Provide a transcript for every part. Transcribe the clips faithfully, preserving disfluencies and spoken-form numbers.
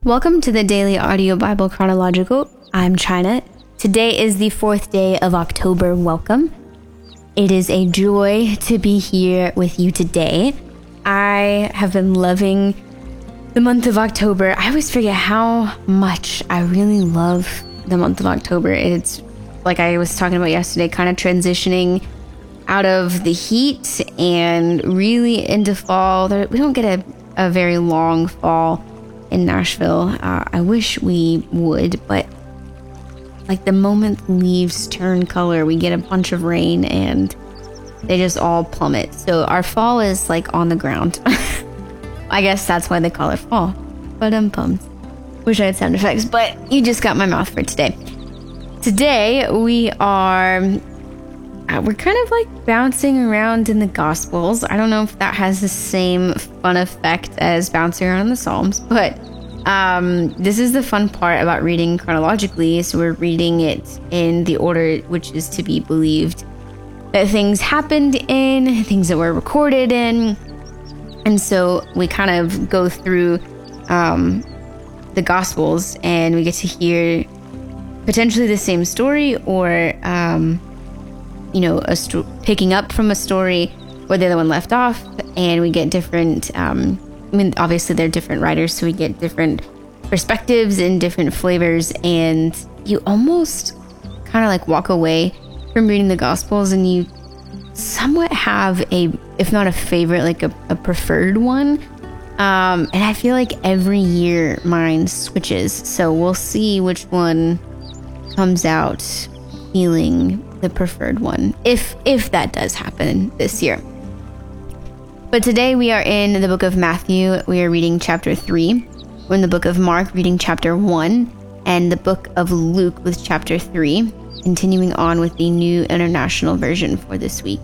Welcome to the Daily Audio Bible Chronological. I'm China. Today is the fourth day of October. Welcome. It is a joy to be here with you today. I have been loving the month of October. I always forget how much I really love the month of October. It's like I was talking about yesterday, kind of transitioning out of the heat and really into fall. We don't get a, a very long fall in Nashville. Uh, I wish we would, but like the moment the leaves turn color, we get a bunch of rain and they just all plummet. So our fall is like on the ground. I guess that's why they call it fall. But I'm pumped. Wish I had sound effects, but you just got my mouth for today. Today we are, uh, we're kind of like bouncing around in the Gospels. I don't know if that has the same fun effect as bouncing around in the Psalms, but um, this is the fun part about reading chronologically. So we're reading it in the order which is to be believed that things happened in, things that were recorded in. And so we kind of go through um, the Gospels and we get to hear potentially the same story or, um, you know, a sto- picking up from a story where the other one left off, and we get different, um, I mean, obviously they're different writers, so we get different perspectives and different flavors, and you almost kind of like walk away from reading the Gospels and you somewhat have a, if not a favorite, like a, a preferred one. Um, and I feel like every year mine switches, so we'll see which one comes out feeling the preferred one, if if that does happen this year. But today we are in the book of Matthew. We are reading chapter three. We're in the book of Mark, reading chapter one, and the book of Luke with chapter three, continuing on with the New International Version for this week.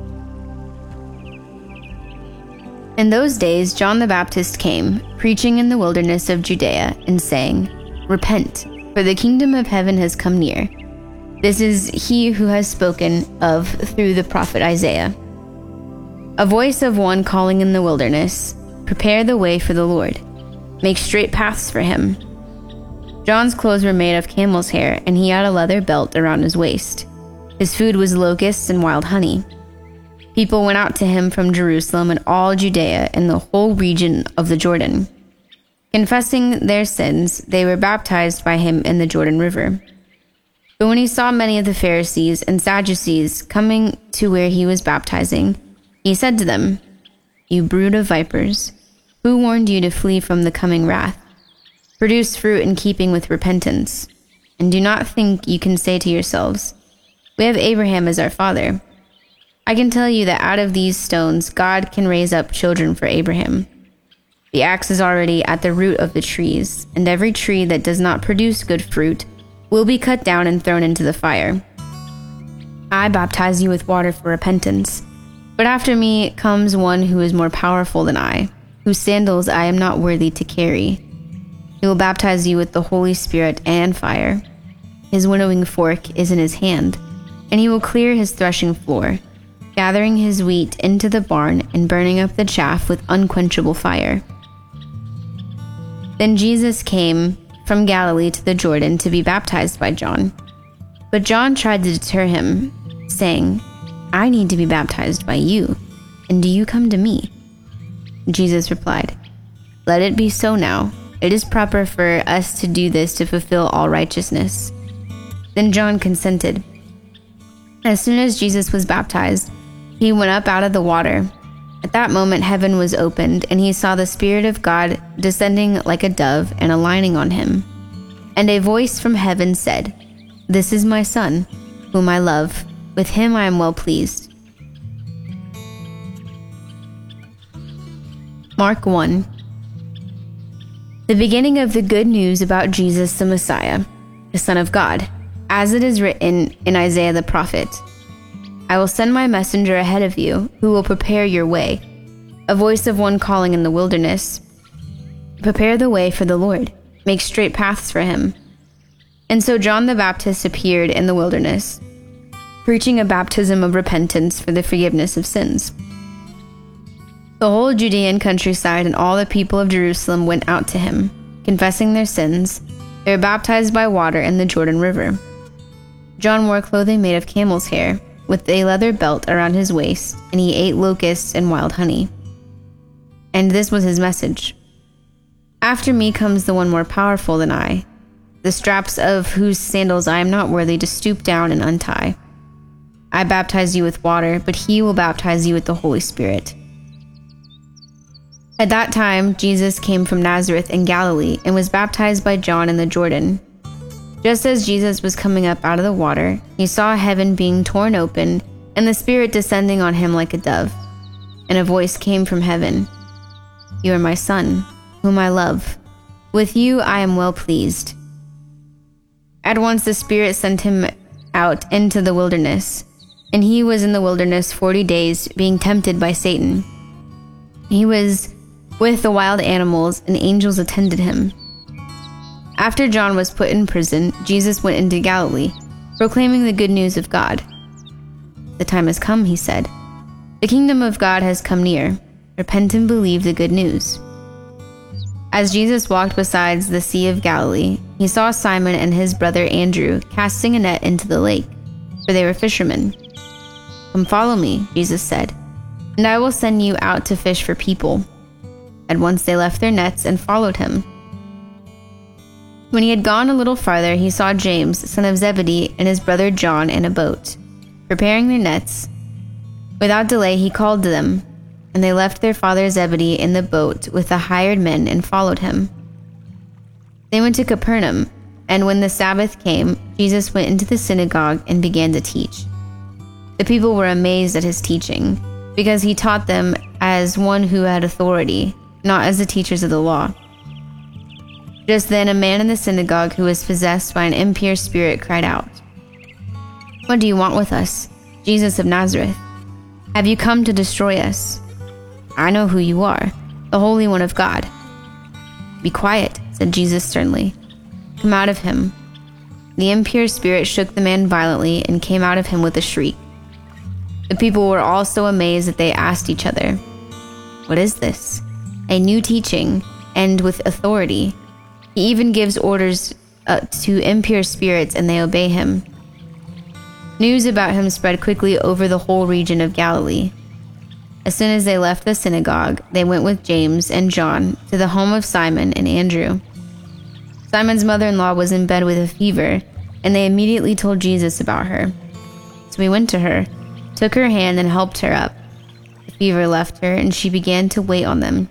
In those days, John the Baptist came, preaching in the wilderness of Judea and saying, "Repent, for the kingdom of heaven has come near. This is he who has spoken of through the prophet Isaiah. A voice of one calling in the wilderness, prepare the way for the Lord. Make straight paths for him." John's clothes were made of camel's hair, and he had a leather belt around his waist. His food was locusts and wild honey. People went out to him from Jerusalem and all Judea and the whole region of the Jordan. Confessing their sins, they were baptized by him in the Jordan River. But when he saw many of the Pharisees and Sadducees coming to where he was baptizing, he said to them, "You brood of vipers, who warned you to flee from the coming wrath? Produce fruit in keeping with repentance. And do not think you can say to yourselves, 'We have Abraham as our father.' I can tell you that out of these stones God can raise up children for Abraham. The axe is already at the root of the trees, and every tree that does not produce good fruit will be cut down and thrown into the fire. I baptize you with water for repentance, but after me comes one who is more powerful than I, whose sandals I am not worthy to carry. He will baptize you with the Holy Spirit and fire. His winnowing fork is in his hand, and he will clear his threshing floor, gathering his wheat into the barn and burning up the chaff with unquenchable fire." Then Jesus came from Galilee to the Jordan to be baptized by John. But John tried to deter him, saying, "I need to be baptized by you, and do you come to me?" Jesus replied, "Let it be so now. It is proper for us to do this to fulfill all righteousness." Then John consented. As soon as Jesus was baptized, he went up out of the water. At that moment, heaven was opened, and he saw the Spirit of God descending like a dove and alighting on him. And a voice from heaven said, "This is my Son, whom I love. With him I am well pleased." Mark one. The beginning of the good news about Jesus the Messiah, the Son of God, as it is written in Isaiah the prophet, "I will send my messenger ahead of you, who will prepare your way. A voice of one calling in the wilderness, prepare the way for the Lord. Make straight paths for him." And so John the Baptist appeared in the wilderness, preaching a baptism of repentance for the forgiveness of sins. The whole Judean countryside and all the people of Jerusalem went out to him, confessing their sins, they were baptized by water in the Jordan River. John wore clothing made of camel's hair, with a leather belt around his waist, and he ate locusts and wild honey. And this was his message: "After me comes the one more powerful than I, the straps of whose sandals I am not worthy to stoop down and untie. I baptize you with water, but he will baptize you with the Holy Spirit." At that time, Jesus came from Nazareth in Galilee and was baptized by John in the Jordan. Just as Jesus was coming up out of the water, he saw heaven being torn open and the Spirit descending on him like a dove. And a voice came from heaven: "You are my Son, whom I love. With you I am well pleased." At once the Spirit sent him out into the wilderness, and he was in the wilderness forty days, being tempted by Satan. He was with the wild animals, and angels attended him. After John was put in prison, Jesus went into Galilee, proclaiming the good news of God. "The time has come," he said. "The kingdom of God has come near. Repent and believe the good news." As Jesus walked beside the Sea of Galilee, he saw Simon and his brother Andrew casting a net into the lake, for they were fishermen. "Come follow me," Jesus said, "and I will send you out to fish for people." At once they left their nets and followed him. When he had gone a little farther, he saw James, son of Zebedee, and his brother John in a boat, preparing their nets. Without delay he called to them, and they left their father Zebedee in the boat with the hired men and followed him. They went to Capernaum, and when the Sabbath came, Jesus went into the synagogue and began to teach. The people were amazed at his teaching, because he taught them as one who had authority, not as the teachers of the law. Just then a man in the synagogue who was possessed by an impure spirit cried out, "What do you want with us, Jesus of Nazareth? Have you come to destroy us? I know who you are, the Holy One of God." "Be quiet," said Jesus sternly. "Come out of him." The impure spirit shook the man violently and came out of him with a shriek. The people were all so amazed that they asked each other, "What is this? A new teaching, and with authority. He even gives orders uh, to impure spirits, and they obey him." News about him spread quickly over the whole region of Galilee. As soon as they left the synagogue, they went with James and John to the home of Simon and Andrew. Simon's mother-in-law was in bed with a fever, and they immediately told Jesus about her. So he went to her, took her hand, and helped her up. The fever left her, and she began to wait on them.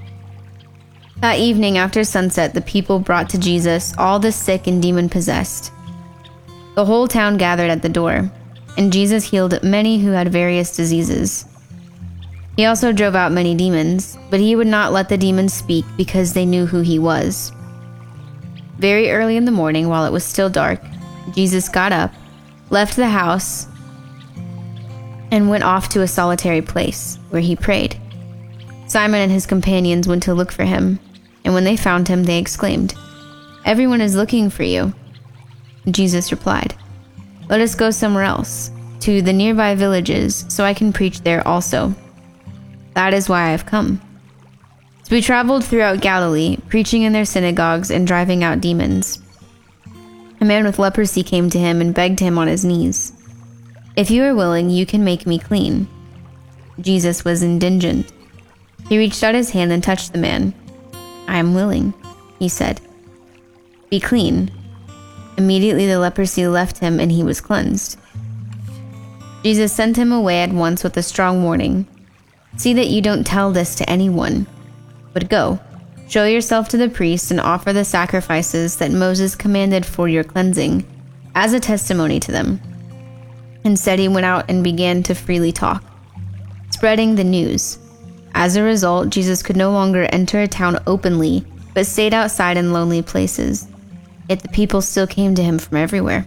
That evening after sunset, the people brought to Jesus all the sick and demon-possessed. The whole town gathered at the door, and Jesus healed many who had various diseases. He also drove out many demons, but he would not let the demons speak because they knew who he was. Very early in the morning, while it was still dark, Jesus got up, left the house, and went off to a solitary place, where he prayed. Simon and his companions went to look for him, and when they found him, they exclaimed, "Everyone is looking for you." Jesus replied, "Let us go somewhere else, to the nearby villages, so I can preach there also. That is why I have come." So we traveled throughout Galilee, preaching in their synagogues and driving out demons. A man with leprosy came to him and begged him on his knees, "If you are willing, you can make me clean." Jesus was indignant. He reached out his hand and touched the man. "I am willing," he said. "Be clean." Immediately the leprosy left him and he was cleansed. Jesus sent him away at once with a strong warning. "See that you don't tell this to anyone. But go, show yourself to the priests and offer the sacrifices that Moses commanded for your cleansing, as a testimony to them." Instead, he went out and began to freely talk, spreading the news. As a result, Jesus could no longer enter a town openly, but stayed outside in lonely places. Yet the people still came to him from everywhere.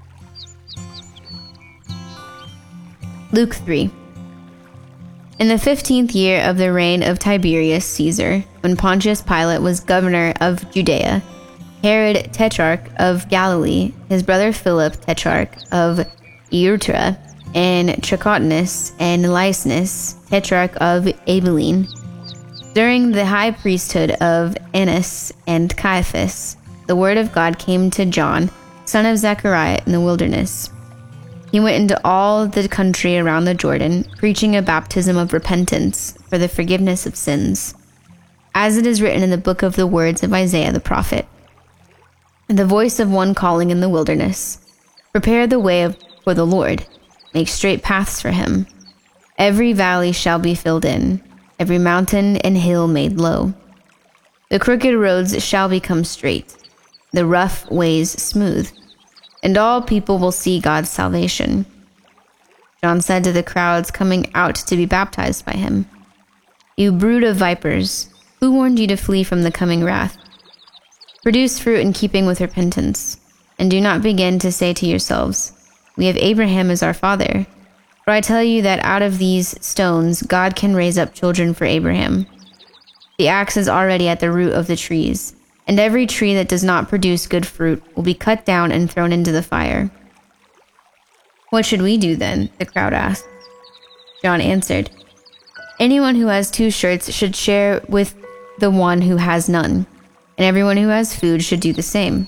Luke three. In the fifteenth year of the reign of Tiberius Caesar, when Pontius Pilate was governor of Judea, Herod tetrarch of Galilee, his brother Philip tetrarch of Iturea, and Trachonitis and Lysanias tetrarch of Abilene, During the high priesthood of Annas and Caiaphas, the word of God came to John, son of Zechariah, in the wilderness. He went into all the country around the Jordan, preaching a baptism of repentance for the forgiveness of sins, as it is written in the book of the words of Isaiah the prophet. The voice of one calling in the wilderness, prepare the way of, for the Lord, make straight paths for him. Every valley shall be filled in, every mountain and hill made low. The crooked roads shall become straight, the rough ways smooth, and all people will see God's salvation. John said to the crowds coming out to be baptized by him, You brood of vipers, who warned you to flee from the coming wrath? Produce fruit in keeping with repentance, and do not begin to say to yourselves, We have Abraham as our father. For I tell you that out of these stones God can raise up children for Abraham. The axe is already at the root of the trees, and every tree that does not produce good fruit will be cut down and thrown into the fire. What should we do then? The crowd asked. John answered, Anyone who has two shirts should share with the one who has none, and everyone who has food should do the same.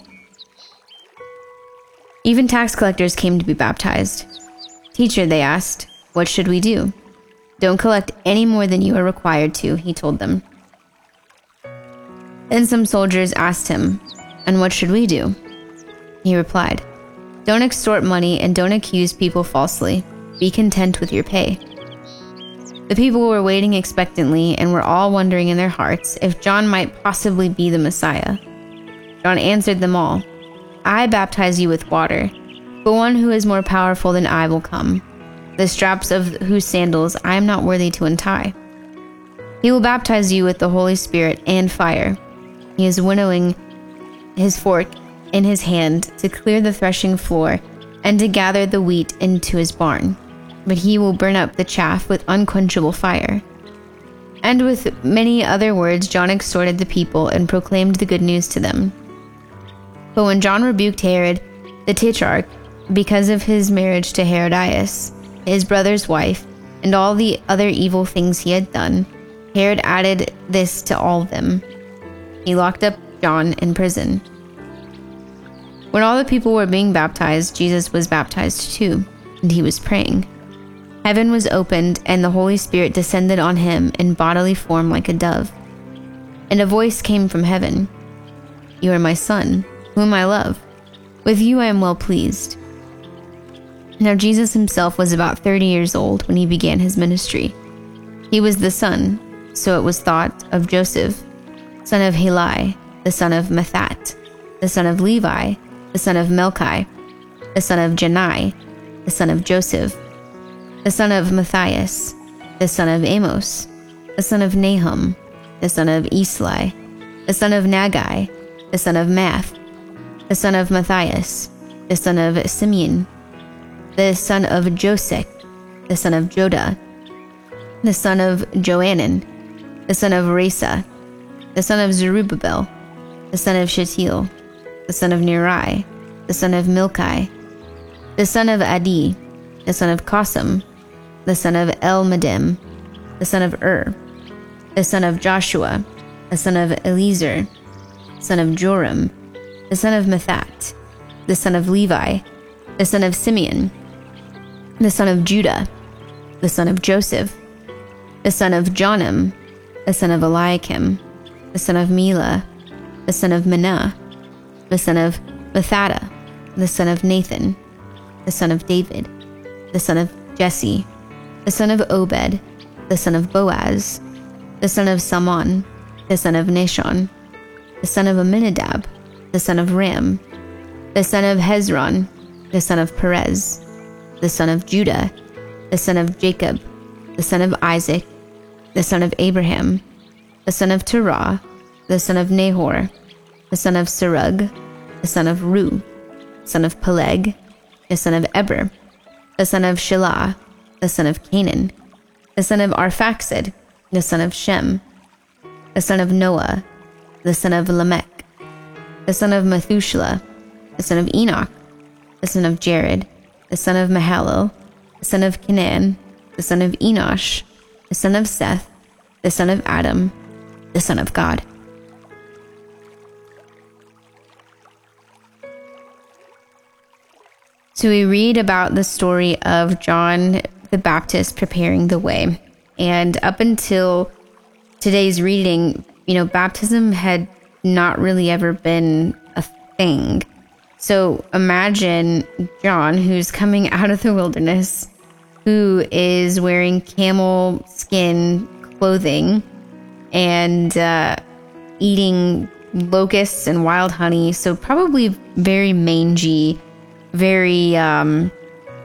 Even tax collectors came to be baptized. Teacher, they asked, what should we do? Don't collect any more than you are required to, he told them. Then some soldiers asked him, And what should we do? He replied, Don't extort money and don't accuse people falsely. Be content with your pay. The people were waiting expectantly and were all wondering in their hearts if John might possibly be the Messiah. John answered them all, I baptize you with water, but one who is more powerful than I will come, the straps of whose sandals I am not worthy to untie. He will baptize you with the Holy Spirit and fire. He is winnowing his fork in his hand to clear the threshing floor and to gather the wheat into his barn, but he will burn up the chaff with unquenchable fire. And with many other words John exhorted the people and proclaimed the good news to them. But when John rebuked Herod the Tetrarch because of his marriage to Herodias, his brother's wife, and all the other evil things he had done, Herod added this to all of them. He locked up John in prison. When all the people were being baptized, Jesus was baptized too, and he was praying. Heaven was opened, and the Holy Spirit descended on him in bodily form like a dove. And a voice came from heaven, You are my Son, whom I love. With you I am well pleased. Now Jesus himself was about thirty years old when he began his ministry. He was the son, so it was thought, of Joseph, son of Heli, the son of Mathat, the son of Levi, the son of Melchi, the son of Janai, the son of Joseph, the son of Matthias, the son of Amos, the son of Nahum, the son of Esli, the son of Nagai, the son of Math, the son of Matthias, the son of Simeon, the son of Josech, the son of Joda, the son of Joanan, the son of Resa, the son of Zerubbabel, the son of Shealtiel, the son of Neri, the son of Milchi, the son of Adi, the son of Kosam, the son of Elmadam, the son of Ur, the son of Joshua, the son of Eliezer, son of Joram, the son of Mathat, the son of Levi, the son of Simeon, the son of Judah, the son of Joseph, the son of Jonam, the son of Eliakim, the son of Mela, the son of Menah, the son of Bethadah, the son of Nathan, the son of David, the son of Jesse, the son of Obed, the son of Boaz, the son of Salmon, the son of Nashon, the son of Amminadab, the son of Ram, the son of Hezron, the son of Perez, the son of Judah, the son of Jacob, the son of Isaac, the son of Abraham, the son of Terah, the son of Nahor, the son of Serug, the son of Ru, son of Peleg, the son of Eber, the son of Shelah, the son of Canaan, the son of Arphaxad, the son of Shem, the son of Noah, the son of Lamech, the son of Methuselah, the son of Enoch, the son of Jared, the son of Mahalalel, the son of Canaan, the son of Enosh, the son of Seth, the son of Adam, the Son of God. So we read about the story of John the Baptist preparing the way. And up until today's reading, you know, baptism had not really ever been a thing. So imagine John, who's coming out of the wilderness, who is wearing camel skin clothing and uh, eating locusts and wild honey. So probably very mangy, very um,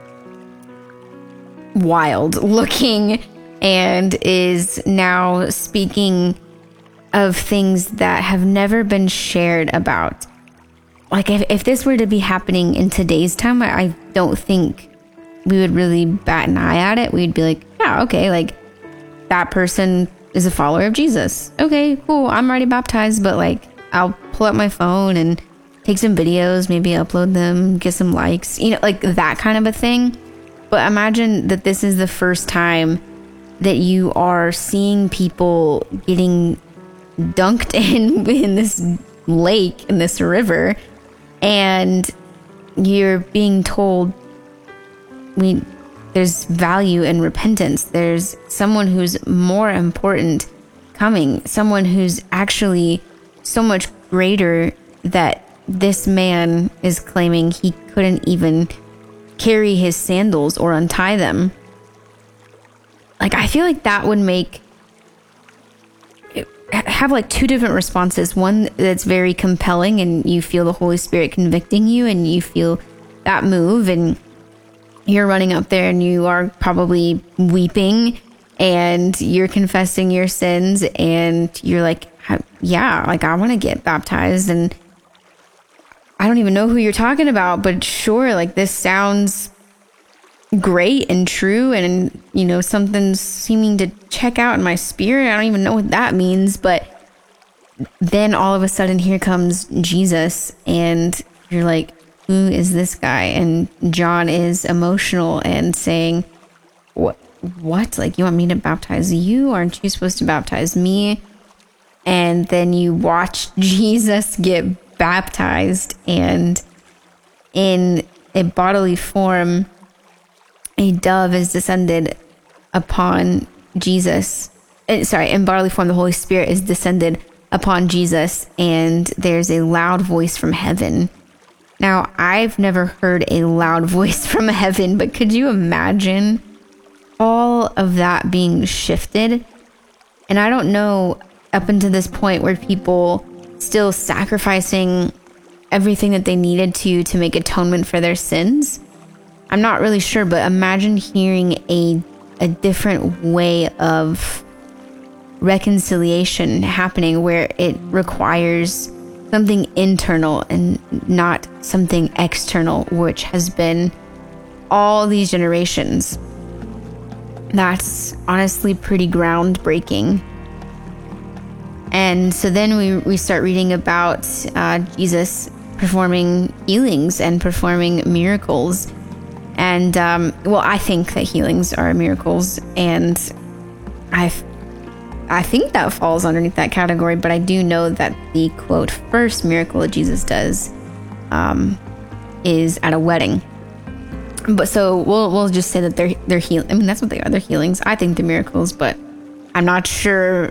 wild looking, and is now speaking of things that have never been shared about. Like if, if this were to be happening in today's time, I, I don't think we would really bat an eye at it. We'd be like, yeah, okay, like that person is a follower of Jesus. Okay, cool. I'm already baptized, but like I'll pull up my phone and take some videos, maybe upload them, get some likes, you know, like that kind of a thing. But imagine that this is the first time that you are seeing people getting dunked in in this lake, in this river, and you're being told we there's value in repentance. There's someone who's more important coming, someone who's actually so much greater that this man is claiming he couldn't even carry his sandals or untie them. Like, I feel like that would make have like two different responses. One that's very compelling and you feel the Holy Spirit convicting you and you feel that move and you're running up there and you are probably weeping and you're confessing your sins and you're like, yeah, like I want to get baptized and I don't even know who you're talking about, but sure, like this sounds great and true and, you know, something's seeming to check out in my spirit. I don't even know what that means, but then all of a sudden here comes Jesus and you're like, who is this guy? And John is emotional and saying, what, what? Like, you want me to baptize you? Aren't you supposed to baptize me? And then you watch Jesus get baptized, and in a bodily form, a dove is descended upon Jesus. Sorry, in bodily form, the Holy Spirit is descended upon Jesus, and there's a loud voice from heaven. Now, I've never heard a loud voice from heaven, but could you imagine all of that being shifted? And I don't know, up until this point, were people still sacrificing everything that they needed to to make atonement for their sins? I'm not really sure, but imagine hearing a a different way of reconciliation happening where it requires something internal and not something external, which has been all these generations. That's honestly pretty groundbreaking. And so then we, we start reading about uh, Jesus performing healings and performing miracles. And, um, well, I think that healings are miracles. And I I think that falls underneath that category. But I do know that the, quote, first miracle that Jesus does um, is at a wedding. But so we'll we'll just say that they're, they're healing. I mean, that's what they are. They're healings. I think they're miracles. But I'm not sure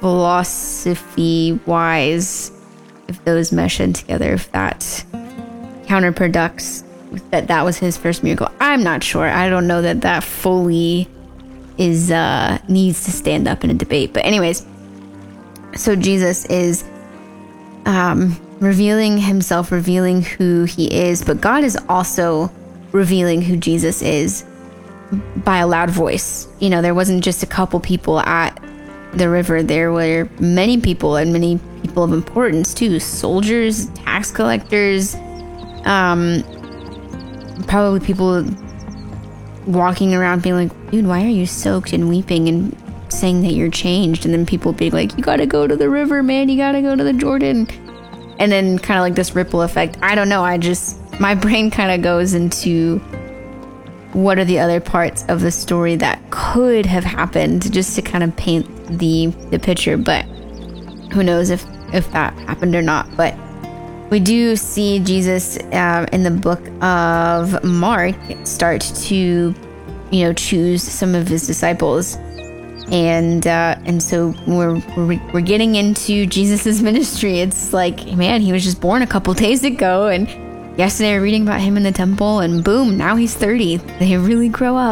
philosophy-wise if those mesh in together, if that counterproducts that that was his first miracle. I'm not sure. I don't know that that fully is uh needs to stand up in a debate. But anyways, so Jesus is um revealing himself, revealing who he is, but God is also revealing who Jesus is by a loud voice. You know, there wasn't just a couple people at the river. There were many people, and many people of importance too. Soldiers, tax collectors, um probably people walking around being like, dude, why are you soaked and weeping and saying that you're changed? And then people being like, you gotta go to the river, man, you gotta go to the Jordan. And then kind of like this ripple effect. I don't know, I just, my brain kind of goes into what are the other parts of the story that could have happened, just to kind of paint the the picture. But who knows if, if that happened or not. But we do see Jesus uh, in the book of Mark start to, you know, choose some of his disciples. And uh, and so we're, we're we're getting into Jesus's ministry. It's like, man, he was just born a couple days ago, and yesterday we were reading about him in the temple, and boom, now he's thirty. They really grow up.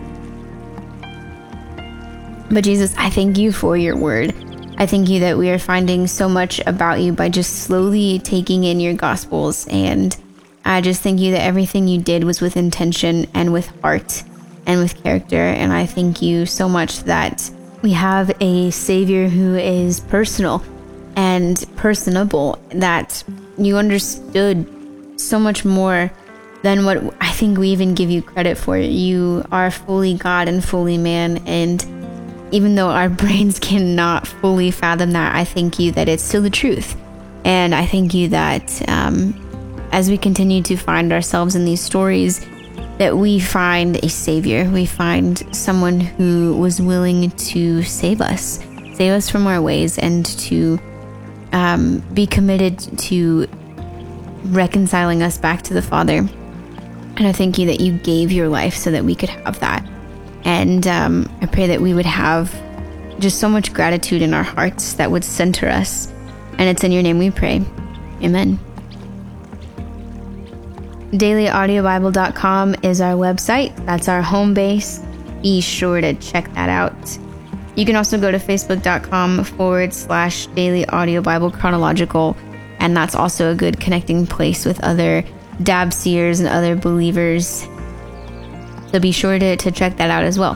But Jesus, I thank you for your word. I thank you that we are finding so much about you by just slowly taking in your gospels. And I just thank you that everything you did was with intention and with heart and with character. And I thank you so much that we have a Savior who is personal and personable, that you understood so much more than what I think we even give you credit for. You are fully God and fully man, and even though our brains cannot fully fathom that, I thank you that it's still the truth. And I thank you that um, as we continue to find ourselves in these stories, that we find a Savior. We find someone who was willing to save us, save us from our ways, and to um, be committed to reconciling us back to the Father. And I thank you that you gave your life so that we could have that. And um, I pray that we would have just so much gratitude in our hearts that would center us. And it's in your name we pray. Amen. daily audio bible dot com is our website. That's our home base. Be sure to check that out. You can also go to facebook.com forward slash Daily Audio Bible Chronological. And that's also a good connecting place with other dab seers and other believers. So be sure to, to check that out as well.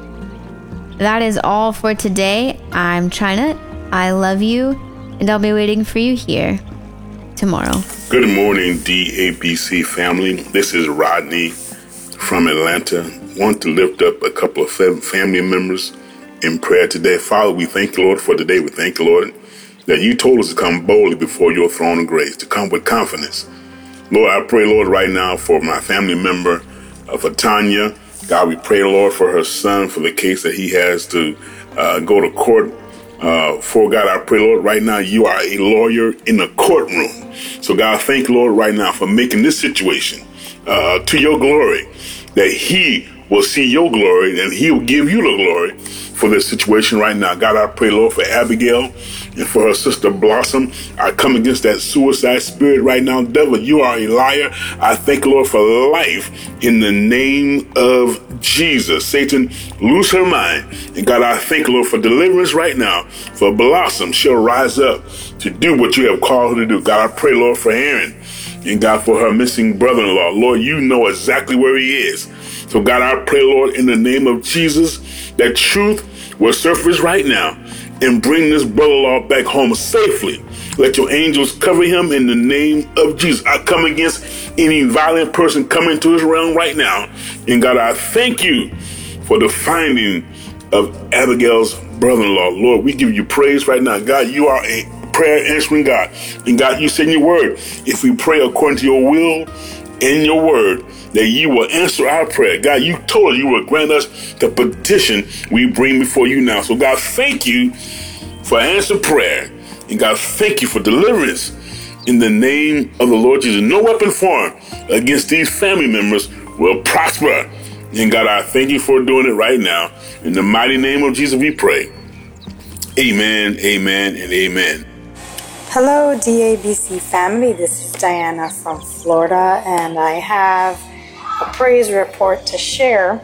That is all for today. I'm China. I love you, and I'll be waiting for you here tomorrow. Good morning, D A B C family. This is Rodney from Atlanta. I want to lift up a couple of family members in prayer today. Father, we thank you, Lord, for today. We thank you, Lord, that you told us to come boldly before your throne of grace, to come with confidence. Lord, I pray, Lord, right now for my family member, uh, for Tanya. God, we pray, Lord, for her son, for the case that he has to uh, go to court. Uh, for God, I pray, Lord, right now you are a lawyer in the courtroom. So God, thank you, Lord, right now for making this situation uh, to your glory, that he will see your glory and he will give you the glory for this situation right now. God, I pray, Lord, for Abigail and for her sister Blossom. I come against that suicide spirit right now. Devil, you are a liar. I thank you, Lord, for life in the name of Jesus. Satan, lose her mind. And God, I thank you, Lord, for deliverance right now. For Blossom, she'll rise up to do what you have called her to do. God, I pray, Lord, for Aaron. And God, for her missing brother-in-law. Lord, you know exactly where he is. So God, I pray, Lord, in the name of Jesus, that truth will surface right now and bring this brother-in-law back home safely. Let your angels cover him in the name of Jesus. I come against any violent person coming into his realm right now. And God, I thank you for the finding of Abigail's brother-in-law. Lord, we give you praise right now. God, you are a prayer answering God. And God, you said in your word, if we pray according to your will and your word, that you will answer our prayer. God, you told us you will grant us the petition we bring before you now. So God, thank you for answered prayer. And God, thank you for deliverance in the name of the Lord Jesus. No weapon formed against these family members will prosper. And God, I thank you for doing it right now. In the mighty name of Jesus, we pray. Amen, amen, and amen. Hello, D A B C family. This is Diana from Florida, and I have a praise report to share.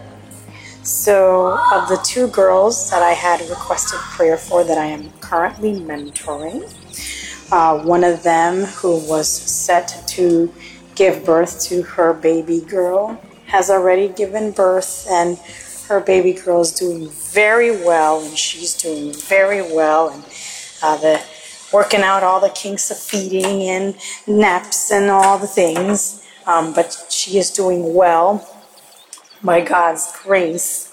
So, of the two girls that I had requested prayer for that I am currently mentoring, uh, one of them who was set to give birth to her baby girl has already given birth, and her baby girl is doing very well, and she's doing very well, and uh, the working out all the kinks of feeding and naps and all the things, um, but she is doing well by God's grace.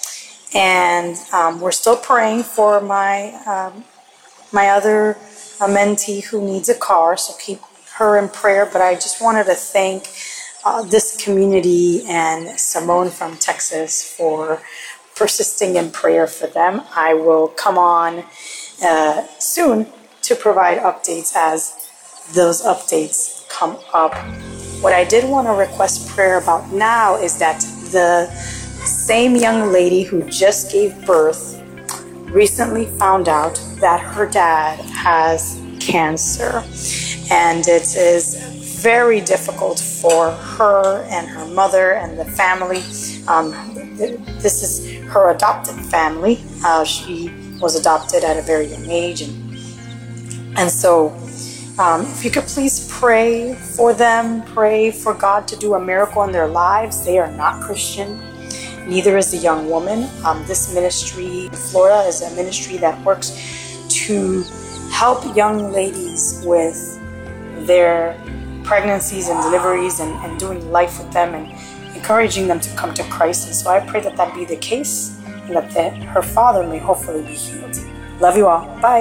And um, we're still praying for my um, my other uh, mentee who needs a car, so keep her in prayer. But I just wanted to thank uh, this community and Simone from Texas for persisting in prayer for them. I will come on uh, soon to provide updates as those updates come up. What I did want to request prayer about now is that the same young lady who just gave birth recently found out that her dad has cancer, and it is very difficult for her and her mother and the family. Um, this is her adopted family. Uh, she was adopted at a very young age, and and so um, if you could please pray for them, pray for God to do a miracle in their lives. They are not Christian, neither is the young woman. Um, this ministry in Florida is a ministry that works to help young ladies with their pregnancies and deliveries, and, and doing life with them and encouraging them to come to Christ. And so I pray that that be the case, and that the, her father may hopefully be healed. Love you all. Bye.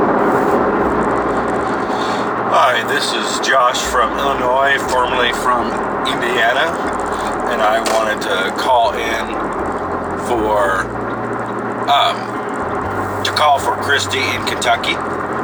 Hi, this is Josh from Illinois, formerly from Indiana, and I wanted to call in for um, to call for Christy in Kentucky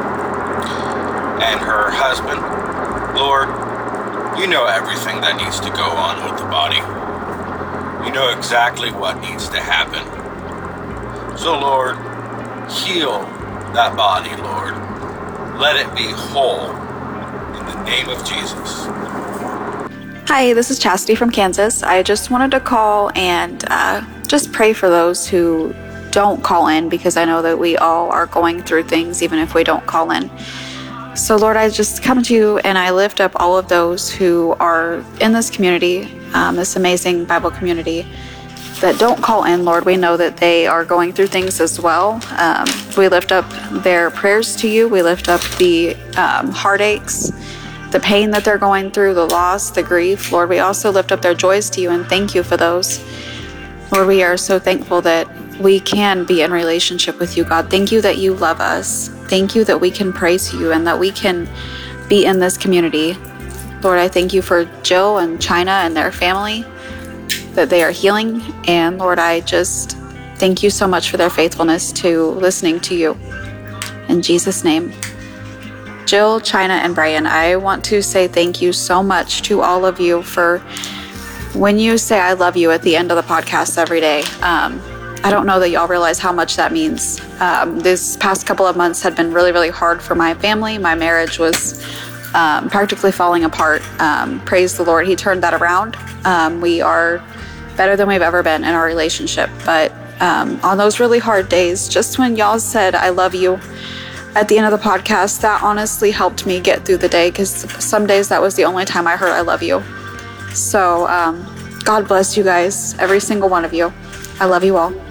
and her husband. Lord, you know everything that needs to go on with the body. You know exactly what needs to happen. So, Lord, heal that body, Lord. Let it be whole in the name of Jesus. Hi, this is Chastity from Kansas. I just wanted to call and uh, just pray for those who don't call in, because I know that we all are going through things even if we don't call in. So Lord, I just come to you and I lift up all of those who are in this community, um, this amazing Bible community, that don't call in. Lord, we know that they are going through things as well. Um, we lift up their prayers to you. We lift up the um, heartaches, the pain that they're going through, the loss, the grief. Lord, we also lift up their joys to you and thank you for those. Lord, we are so thankful that we can be in relationship with you, God. Thank you that you love us. Thank you that we can pray to you and that we can be in this community. Lord, I thank you for Jill and China and their family, that they are healing. And Lord, I just thank you so much for their faithfulness to listening to you. In Jesus' name. Jill, China, and Brian, I want to say thank you so much to all of you for when you say I love you at the end of the podcast every day. Um, I don't know that y'all realize how much that means. Um, this past couple of months had been really, really hard for my family. My marriage was um, practically falling apart. Um, praise the Lord, He turned that around. Um, we are better than we've ever been in our relationship. But um, on those really hard days, just when y'all said I love you at the end of the podcast, that honestly helped me get through the day, because some days that was the only time I heard I love you. So um, God bless you guys, every single one of you. I love you all.